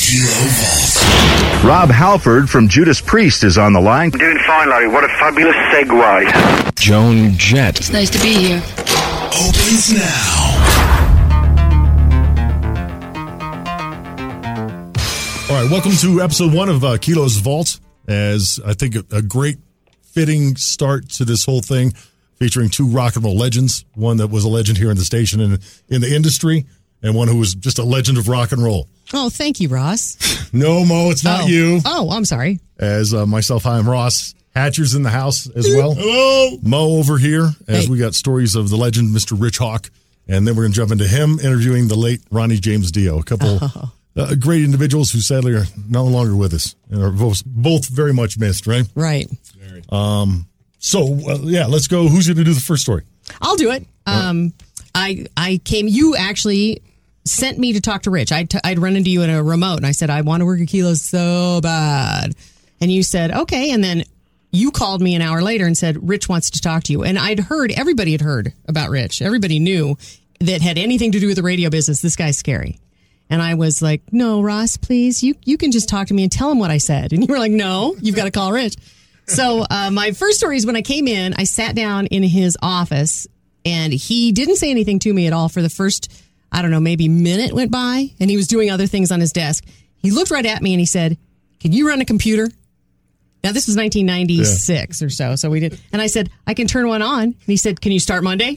Kilo Vault. Rob Halford from Judas Priest is on the line. Doing fine, Larry. What a fabulous segue. Joan Jett. It's nice to be here. Opens now. All right, welcome to episode 1 of Kilo's Vault. As I think a great fitting start to this whole thing, featuring 2 rock and roll legends. One that was a legend here in the station and in the industry, and one who was just a legend of rock and roll. Oh, thank you, Ross. No, Mo, it's not you. Oh, I'm sorry. As myself, I am Ross. Hatcher's in the house as well. Hello. Mo over here, as Hey. we got stories of the legend, Mr. Rich Hawk. And then we're going to jump into him interviewing the late Ronnie James Dio. A couple great individuals who sadly are no longer with us and are both very much missed, right? Right. Let's go. Who's going to do the first story? I'll do it. You actually sent me to talk to Rich. I'd run into you in a remote, and I said, I want to work at Kilos so bad. And you said, okay. And then you called me an hour later and said, Rich wants to talk to you. And everybody had heard about Rich. Everybody knew that had anything to do with the radio business. This guy's scary. And I was like, no, Ross, please, you can just talk to me and tell him what I said. And you were like, no, you've got to call Rich. So my first story is when I came in, I sat down in his office, and he didn't say anything to me at all for the first, I don't know, maybe minute went by, and he was doing other things on his desk. He looked right at me and he said, can you run a computer? Now, this was 1996 or so. So we did. And I said, I can turn one on. And he said, can you start Monday?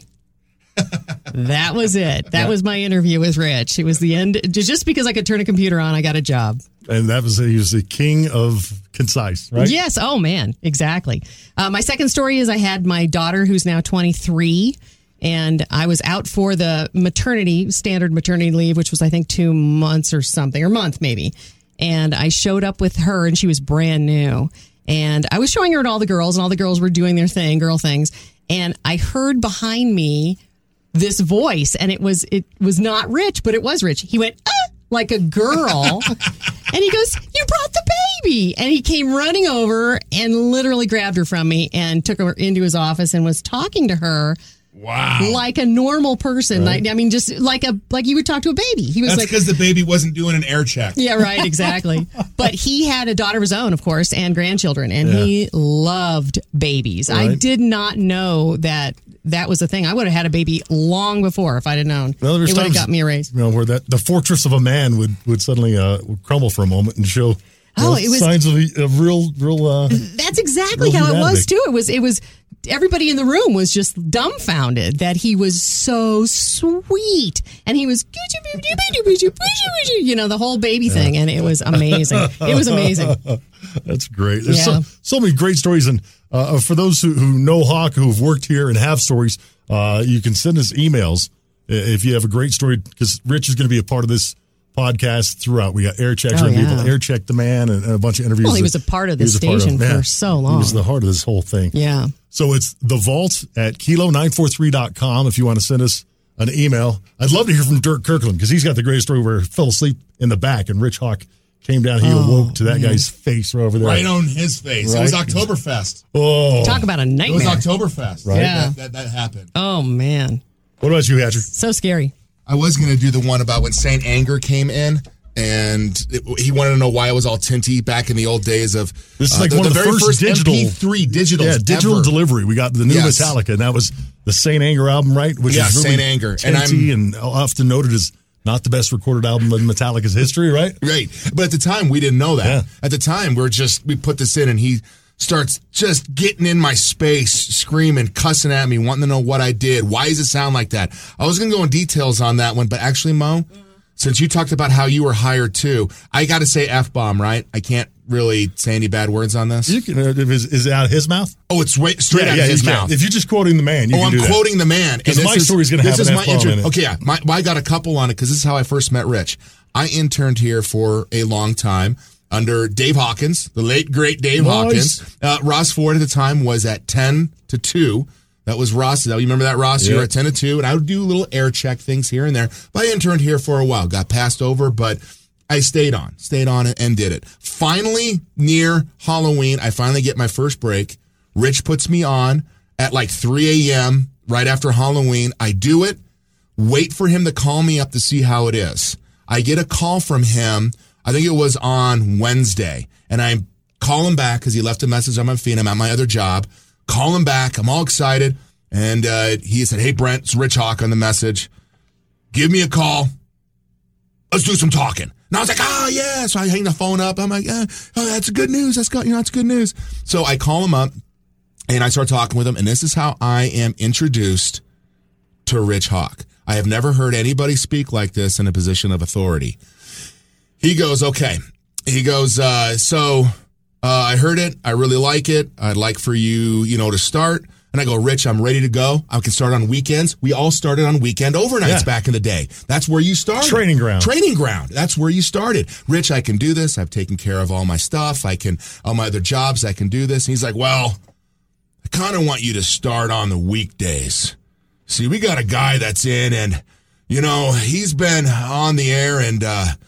That was it. That was my interview with Rich. It was the end. Just because I could turn a computer on, I got a job. And he was the king of concise, right? Yes. Oh, man. Exactly. My second story is I had my daughter, who's now 23, and I was out for the standard maternity leave, which was, I think, 2 months or something, or month maybe. And I showed up with her, and she was brand new. And I was showing her to all the girls, and all the girls were doing their thing, girl things. And I heard behind me this voice, and it was not Rich, but it was Rich. He went, like a girl. And he goes, you brought the baby. And he came running over and literally grabbed her from me and took her into his office and was talking to her. Wow. Like a normal person. Right. I mean, just like you would talk to a baby. He was That's like, because the baby wasn't doing an air check. yeah, right, exactly. But he had a daughter of his own, of course, and grandchildren, and he loved babies. Right. I did not know that was a thing. I would have had a baby long before if I'd have known. Well, it there's would have times, got me a raise. where the fortress of a man would suddenly crumble for a moment and show it was signs of real. That's exactly how it was too. It was. Everybody in the room was just dumbfounded that he was so sweet, and he was, the whole baby thing, and it was amazing. It was amazing. That's great. There's Yeah. so many great stories, and for those who know Hawk, who've worked here and have stories, you can send us emails if you have a great story, because Rich is going to be a part of this podcast throughout. We got air checks. We're going to be able to air check the man and a bunch of interviews. Well, he was a part of the station for so long. He was the heart of this whole thing. Yeah. So it's The Vault at kilo943.com if you want to send us an email. I'd love to hear from Dirk Kirkland, because he's got the greatest story where he fell asleep in the back and Rich Hawk came down. He awoke to that guy's face right over there. Right on his face. Right? It was Oktoberfest. Oh. Talk about a It nightmare. was Oktoberfest. Right. Yeah. That happened. Oh, man. What about you, Hatcher? So scary. I was going to do the one about when Saint Anger came in, and he wanted to know why it was all tinty back in the old days of This is like one of the very first digital MP3 digitals. Yeah, digital ever. delivery. We got the new Yes. Metallica, and that was the Saint Anger album, right? Which Yeah, is really Saint Anger. tinty and often noted as not the best recorded album in Metallica's history, right? Right. But at the time, we didn't know that. Yeah. At the time, we put this in, and he starts just getting in my space, screaming, cussing at me, wanting to know what I did. Why does it sound like that? I was going to go in details on that one, but actually, Mo, since you talked about how you were hired too, I got to say F-bomb, right? I can't really say any bad words on this. You can, is it out of his mouth? Oh, it's straight out of his you can. mouth. If you're just quoting the man, you can I'm do that. quoting the man. Because my story's going to have an F-bomb in it. Okay, yeah. I got a couple on it because this is how I first met Rich. I interned here for a long time under Dave Hawkins, the late, great Dave Hawkins. Ross Ford at the time was at 10 to 2. That was Ross. You remember that, Ross? You were at 10 to 2, and I would do little air check things here and there. But I interned here for a while. Got passed over, but I stayed on and did it. Finally, near Halloween, I finally get my first break. Rich puts me on at like 3 a.m. right after Halloween. I do it, wait for him to call me up to see how it is. I get a call from him I think it was on Wednesday. And I call him back because he left a message on my feed. I'm at my other job. Call him back. I'm all excited. And he said, hey, Brent, it's Rich Hawk on the message. Give me a call. Let's do some talking. And I was like, oh, yeah. So I hang the phone up. I'm like, oh, that's good news. That's good news. So I call him up and I start talking with him. And this is how I am introduced to Rich Hawk. I have never heard anybody speak like this in a position of authority. He goes, okay. He goes, I heard it. I really like it. I'd like for you, to start. And I go, Rich, I'm ready to go. I can start on weekends. We all started on weekend overnights back in the day. That's where you started. Training ground. That's where you started. Rich, I can do this. I've taken care of all my stuff. All my other jobs, I can do this. And he's like, well, I kind of want you to start on the weekdays. See, we got a guy that's in and, he's been on the air and,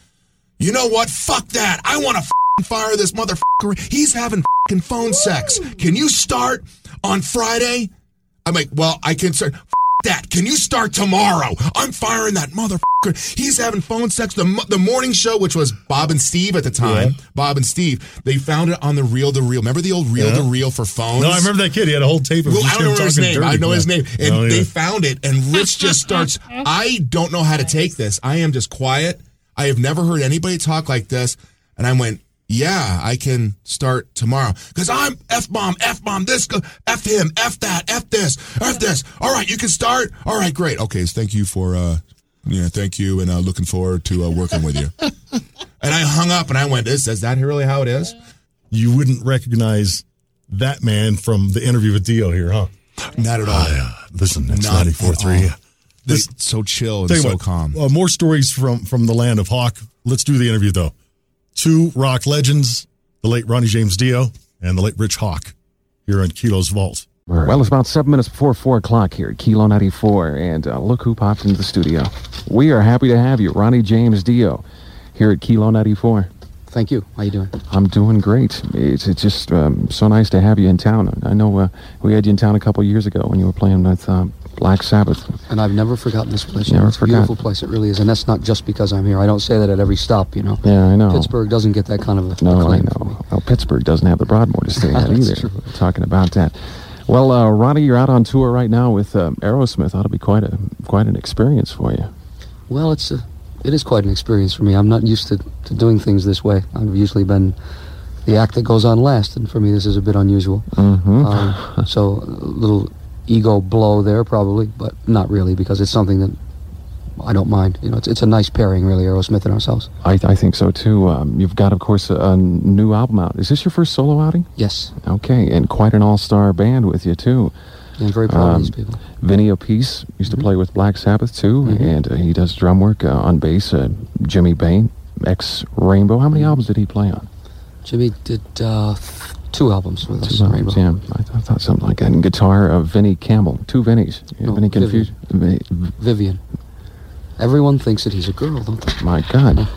you know what? Fuck that. I want to fire this motherfucker. He's having phone sex. Can you start on Friday? I'm like, well, I can start. That. Can you start tomorrow? I'm firing that motherfucker. He's having phone sex. The morning show, which was Bob and Steve at the time, Bob and Steve, they found it on the Reel to Reel. Remember the old Reel to Reel for phones? No, I remember that kid. He had a whole tape of I don't remember his name. I know his name. And they found it, and Rich just starts, I don't know how to take this. I am just quiet. I have never heard anybody talk like this. And I went, yeah, I can start tomorrow. Because I'm F-bomb, this, F him, F that, F this. All right, you can start. All right, great. Okay, so thank you for, thank you, and looking forward to working with you. And I hung up, and I went, is that really how it is? You wouldn't recognize that man from the interview with Dio here, huh? Not at all. Listen, it's 94.3. It's so chill and so calm. More stories from the land of Hawk. Let's do the interview, though. Two rock legends, the late Ronnie James Dio and the late Rich Hawk, here on Kilo's Vault. Well, it's about 7 minutes before 4 o'clock here at Kilo 94, and look who popped into the studio. We are happy to have you, Ronnie James Dio, here at Kilo 94. Thank you. How you doing? I'm doing great. It's just so nice to have you in town. I know we had you in town a couple years ago when you were playing with Black Sabbath. And I've never forgotten this place. It's a beautiful place. It really is. And that's not just because I'm here. I don't say that at every stop, Yeah, I know. Pittsburgh doesn't get that kind of acclaim. I know. From me. Well, Pittsburgh doesn't have the Broadmoor to stay at either. True. We're talking about that. Well, Ronnie, you're out on tour right now with Aerosmith. Ought to be quite an experience for you. Well, it is quite an experience for me. I'm not used to doing things this way. I've usually been the act that goes on last, and for me this is a bit unusual. Mm-hmm. So a little ego blow there probably, but not really, because it's something that I don't mind. It's a nice pairing, really, Aerosmith and ourselves. I think so too. You've got, of course, a new album out. Is this your first solo outing? Yes. Okay, and quite an all-star band with you too. Yeah, I'm very proud of these people. Vinny Appice used to play with Black Sabbath too, and he does drum work on bass. Jimmy Bain, ex-Rainbow. How many albums did he play on? Jimmy did 2 albums with us. 2 albums, yeah. I thought something like that. And guitar, Vinny Campbell. 2 Vinnies. Vinny confused. Vivian. Everyone thinks that he's a girl, don't they? My God.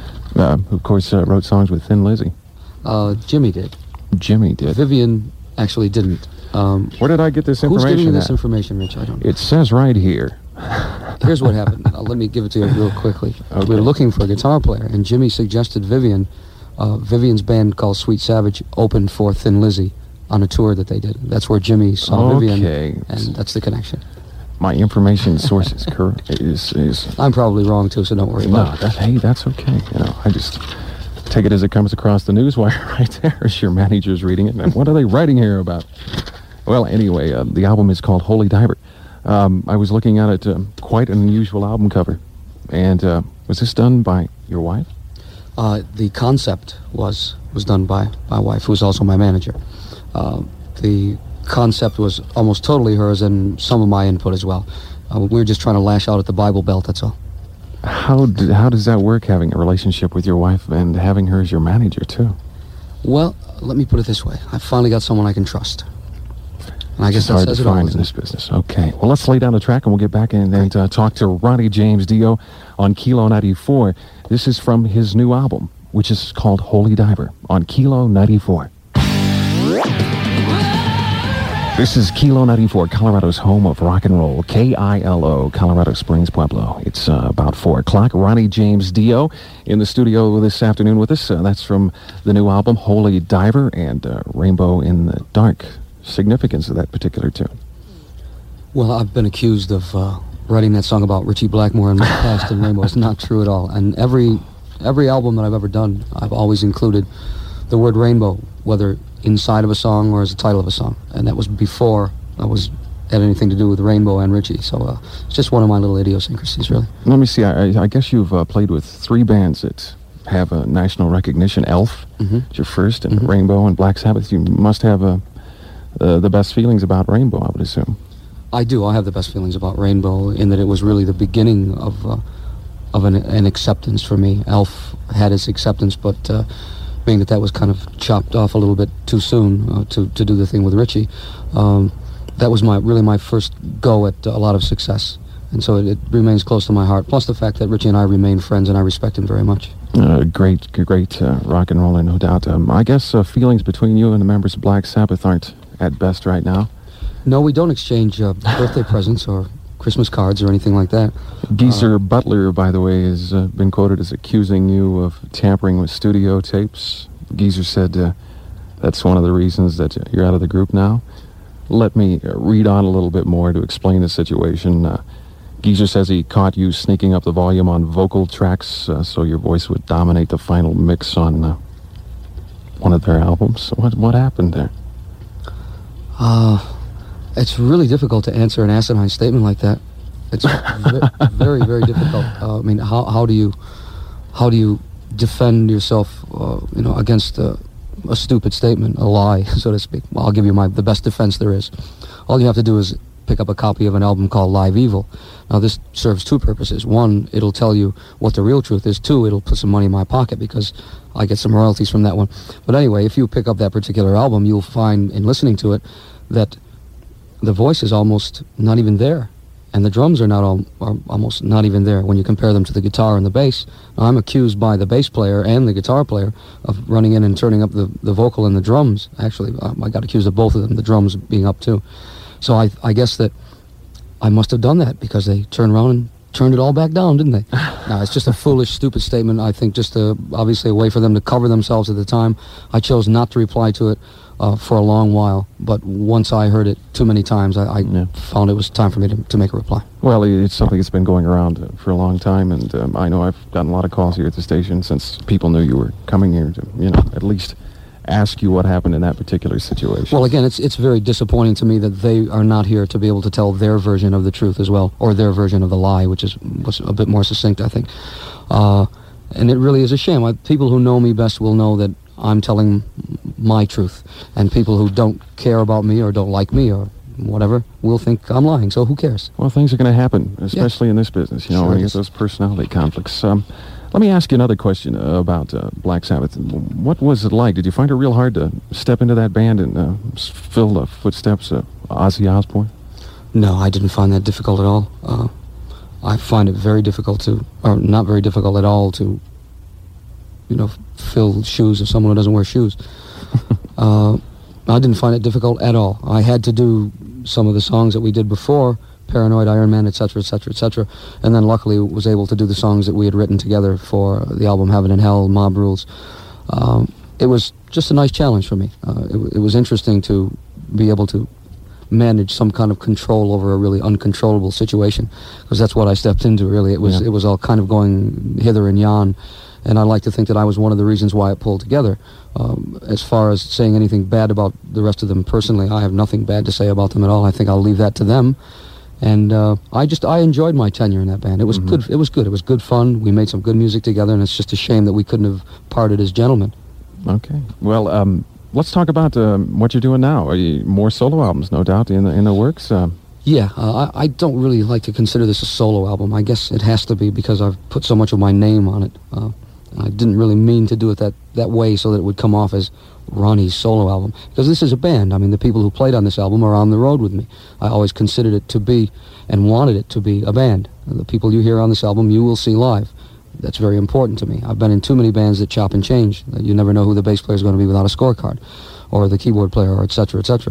Of course, wrote songs with Thin Lizzy. Jimmy did. Jimmy did. Vivian actually didn't. Where did I get this information? Who's giving you this information, Rich? I don't know. It says right here. Here's what happened. Let me give it to you real quickly. Okay. We were looking for a guitar player, and Jimmy suggested Vivian. Vivian's band called Sweet Savage opened for Thin Lizzy on a tour that they did. That's where Jimmy saw Vivian, and that's the connection. My information source is correct. Is I'm probably wrong too, so don't worry about it. Hey, that's okay. I just take it as it comes across the newswire right there as your manager's reading it. And what are they writing here about? Well, anyway, the album is called Holy Diver. I was looking at it, quite an unusual album cover. And was this done by your wife? The concept was done by my wife, who was also my manager. The concept was almost totally hers, and some of my input as well. We were just trying to lash out at the Bible Belt, that's all. How does that work, having a relationship with your wife and having her as your manager, too? Well, let me put it this way. I finally got someone I can trust. And I guess that says it all, in this business. Okay. Well, let's lay down the track, and we'll get back and talk to Ronnie James Dio on Kilo 94. This is from his new album, which is called Holy Diver, on Kilo 94. This is Kilo 94, Colorado's home of rock and roll, KILO, Colorado Springs, Pueblo. It's about 4 o'clock. Ronnie James Dio in the studio this afternoon with us. That's from the new album, Holy Diver, and Rainbow in the Dark. Significance of that particular tune. Well, I've been accused of writing that song about Richie Blackmore in my past, and Rainbow. It's not true at all. And every album that I've ever done, I've always included the word rainbow, whether inside of a song or as a title of a song, and that was before I had anything to do with Rainbow and Richie. So it's just one of my little idiosyncrasies, really. Let me see. I guess you've played with 3 bands that have a national recognition. Elf, it's your first, and Rainbow and Black Sabbath. You must have the best feelings about Rainbow, I would assume. I do. I have the best feelings about Rainbow in that it was really the beginning of an acceptance for me. Elf had its acceptance, but being that was kind of chopped off a little bit too soon to do the thing with Richie, that was my first go at a lot of success. And so it remains close to my heart. Plus the fact that Richie and I remain friends, and I respect him very much. Great rock and roller, no doubt. I guess feelings between you and the members of Black Sabbath aren't at best right now. No, we don't exchange birthday presents or Christmas cards or anything like that. Geezer Butler, by the way, has been quoted as accusing you of tampering with studio tapes. Geezer said that's one of the reasons that you're out of the group now. Let me read on a little bit more to explain the situation. Geezer says he caught you sneaking up the volume on vocal tracks so your voice would dominate the final mix on one of their albums. What happened there? It's really difficult to answer an asinine statement like that. It's very, very difficult. I mean, how do you defend yourself, against a stupid statement, a lie, so to speak? Well, I'll give you the best defense there is. All you have to do is pick up a copy of an album called Live Evil. Now, this serves 2 purposes. 1, it'll tell you what the real truth is. 2, it'll put some money in my pocket because I get some royalties from that one. But anyway, if you pick up that particular album, you'll find in listening to it that the voice is almost not even there, and the drums are almost not even there when you compare them to the guitar and the bass. Now, I'm accused by the bass player and the guitar player of running in and turning up the vocal and the drums. Actually, I got accused of both of them, the drums being up too. So I guess that I must have done that because they turned around and turned it all back down, didn't they? Now, it's just a foolish, stupid statement. I think just obviously a way for them to cover themselves at the time. I chose not to reply to it for a long while, but once I heard it too many times, I found it was time for me to make a reply. Well, it's something that's been going around for a long time, and I know I've gotten a lot of calls here at the station since people knew you were coming here to, at least ask you what happened in that particular situation. Well, again, it's very disappointing to me that they are not here to be able to tell their version of the truth as well, or their version of the lie, which was a bit more succinct, I think. And it really is a shame. People who know me best will know that I'm telling my truth, and people who don't care about me or don't like me or whatever will think I'm lying, so who cares? Well, things are going to happen, especially in this business, Sure when you get those personality conflicts. Let me ask you another question about Black Sabbath. What was it like? Did you find it real hard to step into that band and fill the footsteps of Ozzy Osbourne? No, I didn't find that difficult at all. I find it very difficult or not very difficult at all to, fill shoes of someone who doesn't wear shoes. I didn't find it difficult at all. I had to do some of the songs that we did before, Paranoid, Iron Man, etc., etc., etc., and then luckily was able to do the songs that we had written together for the album Heaven and Hell, Mob Rules. It was just a nice challenge for me. It was interesting to be able to manage some kind of control over a really uncontrollable situation, because that's what I stepped into, really. It was all kind of going hither and yon, and I like to think that I was one of the reasons why it pulled together. As far as saying anything bad about the rest of them personally, I have nothing bad to say about them at all. I think I'll leave that to them. And I enjoyed my tenure in that band. It was good. It was good. It was good fun. We made some good music together, and it's just a shame that we couldn't have parted as gentlemen. Okay. Well, let's talk about what you're doing now. Are you more solo albums, no doubt, in the works? Yeah, I don't really like to consider this a solo album. I guess it has to be because I've put so much of my name on it. I didn't really mean to do it that way so that it would come off as Ronnie's solo album, because this is a band. I mean, the people who played on this album are on the road with me. I always considered it to be and wanted it to be a band. The people you hear on this album, you will see live. That's very important to me. I've been in too many bands that chop and change. You never know who the bass player is going to be without a scorecard, or the keyboard player, or et cetera, et cetera.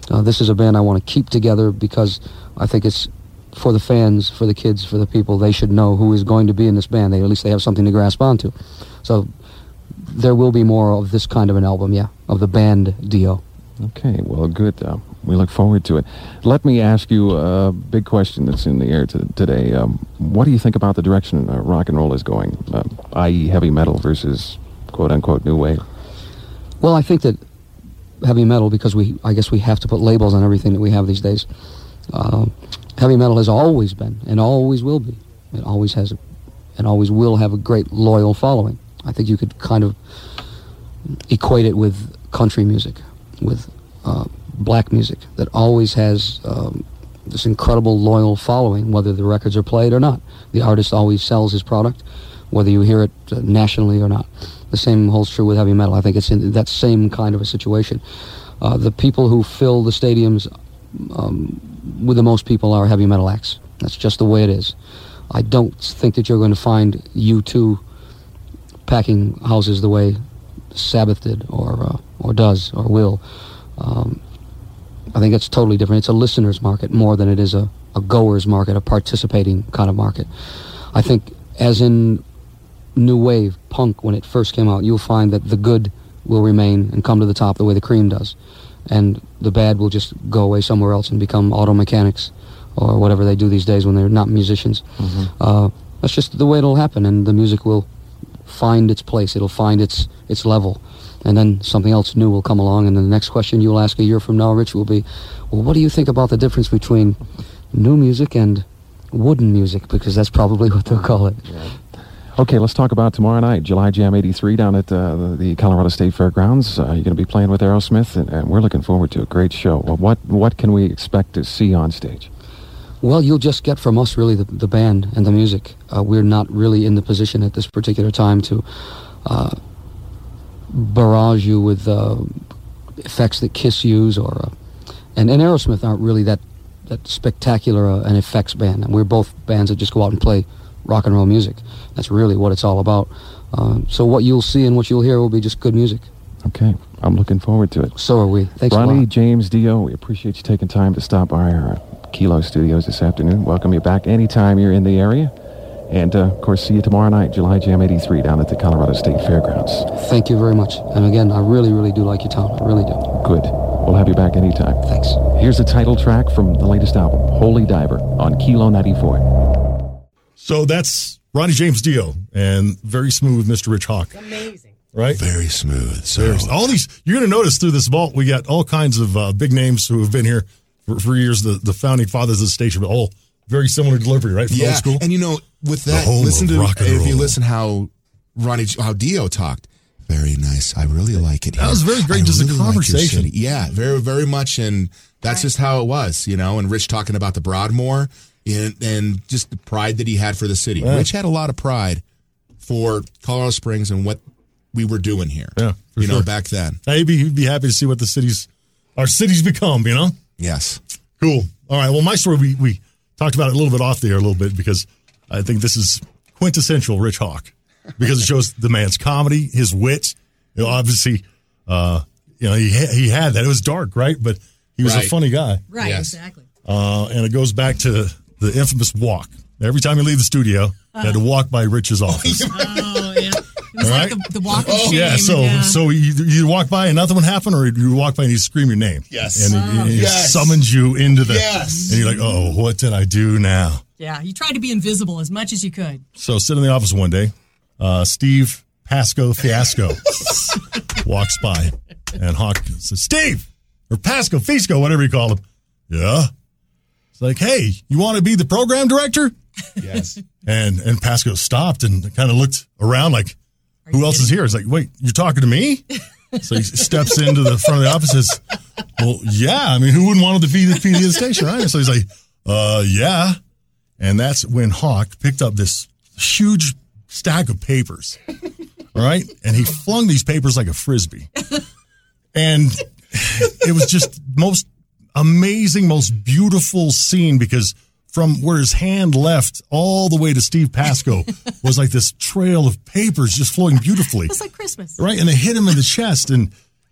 This is a band I want to keep together because I think it's for the fans, for the kids, for the people. They should know who is going to be in this band. At least they have something to grasp onto. So there will be more of this kind of an album, of the band Dio. Okay, well, good. We look forward to it. Let me ask you a big question that's in the air today. What do you think about the direction rock and roll is going, i.e. heavy metal versus quote-unquote new wave? Well, I think that heavy metal, because I guess we have to put labels on everything that we have these days. Heavy metal has always been and always will be. It always has and always will have a great loyal following. I think you could kind of equate it with country music, with black music, that always has this incredible loyal following, whether the records are played or not. The artist always sells his product, whether you hear it nationally or not. The same holds true with heavy metal. I think it's in that same kind of a situation. The people who fill the stadiums with the most people are heavy metal acts. That's just the way it is. I don't think that you're going to find U2 packing houses the way Sabbath did or does or will. I think it's totally different. It's a listener's market more than it is a goer's market, a participating kind of market. I think as in new wave, punk, when it first came out, you'll find that the good will remain and come to the top the way the cream does. And the bad will just go away somewhere else and become auto mechanics or whatever they do these days when they're not musicians. Mm-hmm. That's just the way it'll happen, and the music will find its place. It'll find its level. And then something else new will come along, and then the next question you'll ask a year from now, Rich, will be, well, what do you think about the difference between new music and wooden music? Because that's probably what they'll call it. Yeah. Okay, let's talk about tomorrow night, July Jam 83 down at the Colorado State Fairgrounds. You're going to be playing with Aerosmith, and we're looking forward to a great show. Well, what can we expect to see on stage? Well, you'll just get from us really the band and the music. We're not really in the position at this particular time to barrage you with effects that Kiss use, or and Aerosmith aren't really that spectacular an effects band. And we're both bands that just go out and play rock and roll music. That's really what it's all about. So what you'll see and what you'll hear will be just good music. Okay, I'm looking forward to it. So are we. Thanks a lot. Ronnie James Dio, we appreciate you taking time to stop by our Kilo Studios this afternoon. Welcome you back anytime you're in the area. And, of course, see you tomorrow night, July Jam 83, down at the Colorado State Fairgrounds. Thank you very much. And again, I really, really do like your town. I really do. Good. We'll have you back anytime. Thanks. Here's the title track from the latest album, Holy Diver, on Kilo 94. So that's Ronnie James Dio and very smooth Mr. Rich Hawk. Amazing. Right? Very smooth. So all these, you're going to notice through this vault, we got all kinds of big names who have been here for years, the founding fathers of the station, but all very similar delivery, right? From old school. And with that, listen to if you listen how Dio talked. Very nice. I really like it here. That was very great, just a conversation. Like yeah, very, very much. And that's just how it was, and Rich talking about the Broadmoor and just the pride that he had for the city. Yeah. Rich had a lot of pride for Colorado Springs and what we were doing here, back then. He'd be happy to see what our cities become, Yes. Cool. All right. Well, my story, we talked about it a little bit off the air a little bit because I think this is quintessential Rich Hawk because it shows the man's comedy, his wit. Obviously, he had that. It was dark, right? But he was a funny guy. Right, yes. Exactly. And it goes back to the infamous walk. Every time you leave the studio, you had to walk by Rich's office. Oh, yeah. It was like the walk of shame. Yeah, so you walk by and nothing would happen, or you walk by and you scream your name. Yes. And he summons you into the... Yes. And you're like, oh, what did I do now? Yeah, you tried to be invisible as much as you could. So sit in the office one day. Steve Pasco Fiasco walks by, and Hawk says, Steve! Or Pasco, Fisco, whatever you call him. Yeah? It's like, hey, you want to be the program director? Yes. And Pasco stopped and kind of looked around like, who else is here? It's like, wait, you're talking to me? So he steps into the front of the office and says, well, yeah. I mean, who wouldn't want to be the PD of the station, right? So he's like, yeah. And that's when Hawk picked up this huge stack of papers, all right? And he flung these papers like a Frisbee. And it was just most amazing, most beautiful scene because from where his hand left all the way to Steve Pasco was like this trail of papers just flowing beautifully. It's like Christmas. Right? And they hit him in the chest. And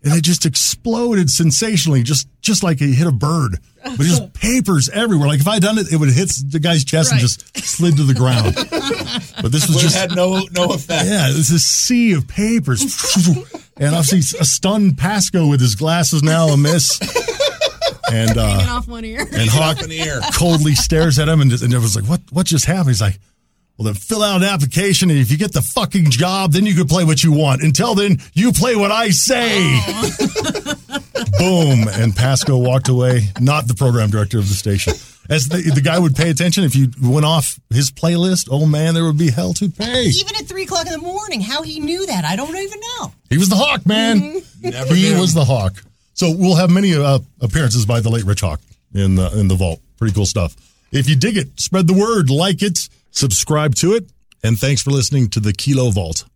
and it just exploded sensationally, just like he hit a bird. But just papers everywhere. Like if I had done it, it would have hit the guy's chest and just slid to the ground. But this was just had no effect. Yeah, it's a sea of papers. And obviously a stunned Pasco with his glasses now amiss. And hanging off one ear. And Hawk coldly stares at him and it was like, what just happened? He's like, well, then fill out an application, and if you get the fucking job, then you can play what you want. Until then, you play what I say. Oh. Boom. And Pasco walked away, not the program director of the station. As the guy would pay attention, if you went off his playlist, oh man, there would be hell to pay. Even at 3 o'clock in the morning, how he knew that, I don't even know. He was the Hawk, man. Mm-hmm. He was the Hawk. So we'll have many appearances by the late Rich Hawk in the vault. Pretty cool stuff. If you dig it, spread the word, like it, subscribe to it, and thanks for listening to the Kilo Vault.